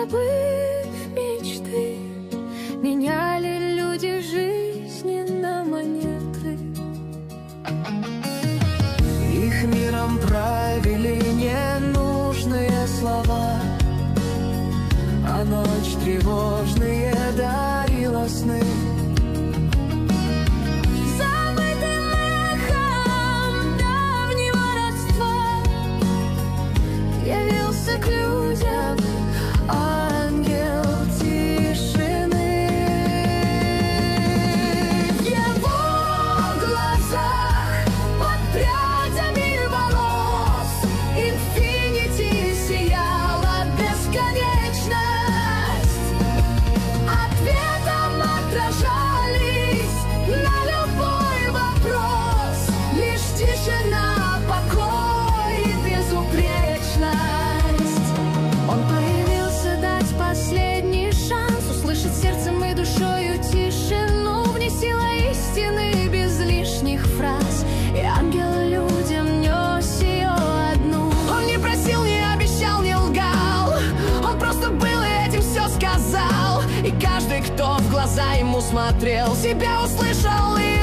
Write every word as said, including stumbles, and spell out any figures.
забыв мечты, меняли люди жизни на монеты. Их миром правили ненужные слова, а ночь тревожные дарила сны. Забытым эхом давнего родства явился к людям ангел тишины. В его глазах под прядями волос инфинити сияла бесконечность. Ответом отражались на любой вопрос лишь тишина, покой и безупречность. Он появился дать последний шанс услышать сердцем и душою тишину, в ней сила истины без лишних фраз, и ангел людям нес ее одну. Он не просил, не обещал, не лгал, он просто был и этим все сказал. И каждый, кто в глаза ему смотрел, себя услышал и